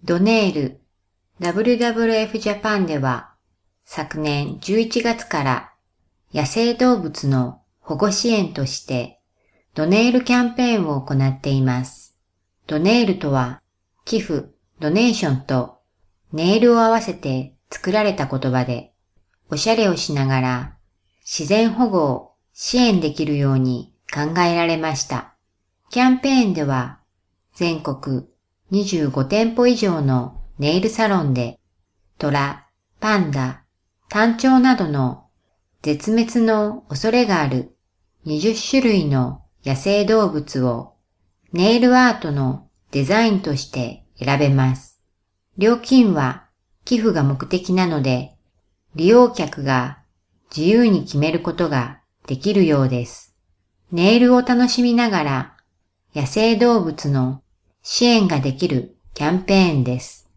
ドネール WWF ジャパンでは昨年11月から野生動物の保護支援としてドネールキャンペーンを行っています。ドネールとは寄付、ドネーションとネイルを合わせて作られた言葉で、おしゃれをしながら自然保護を支援できるように考えられました。キャンペーンでは全国25店舗以上のネイルサロンでトラ、パンダ、タンチョウなどの絶滅の恐れがある20種類の野生動物をネイルアートのデザインとして選べます。料金は寄付が目的なので、利用客が自由に決めることができるようです。ネイルを楽しみながら野生動物の支援ができるキャンペーンです。